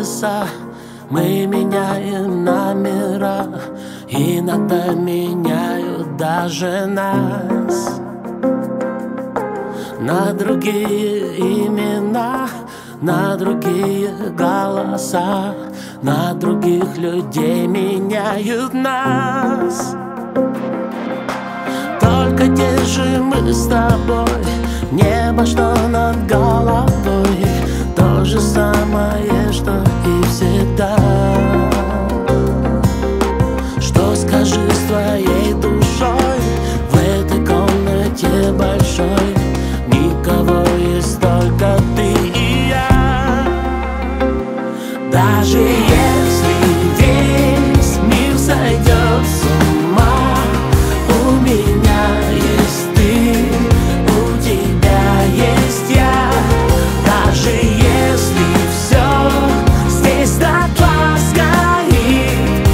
адреса, мы меняем номера, иногда меняют даже нас на другие имена, на другие голоса, на других людей меняют нас. Только держим мы с тобой небо, что над головой, то же самое, что и всегда. Что скажи с твоей душой в этой комнате большой? Никого, есть только ты и я. Даже если весь мир сойдет с ума, у меня есть ты, у тебя есть я. Даже если все здесь дотла сгорит,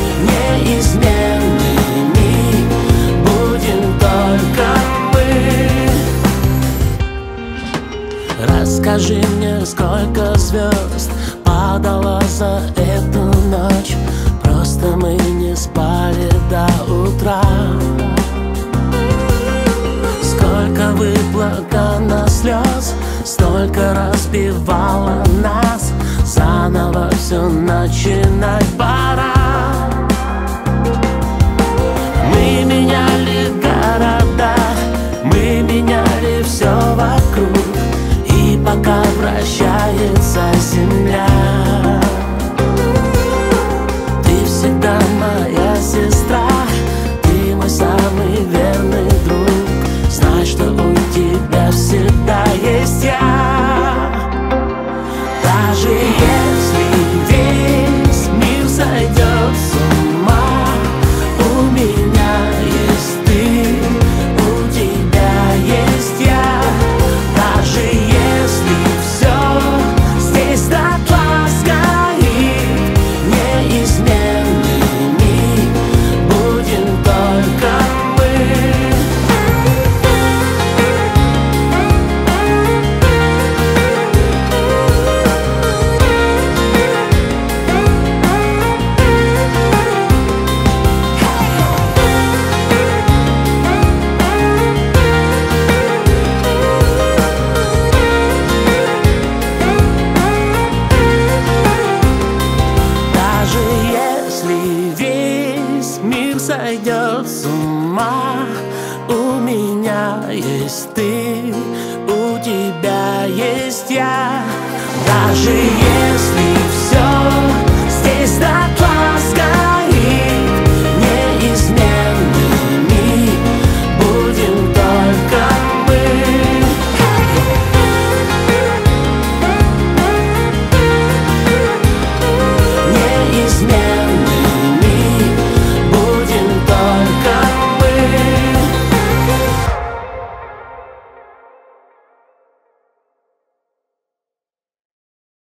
неизменными будем только мы. Расскажи мне, сколько звезд падало за эту ночь. Просто мы не спали до утра. Сколько выплакано слез, столько разбивало нас. Заново все начинать пора. Мы меняли города, мы меняли все вокруг, и пока вращается земля, ты всегда моя сестра, ты мой самый верный друг. Знай, что у тебя всегда есть я. Даже если весь мир сойдет с ума, у меня есть ты, у тебя есть я. Даже если все здесь дотла сгорит, неизменными будем только мы. Даже если весь мир сойдет с ума, у меня есть ты, у тебя есть я. Даже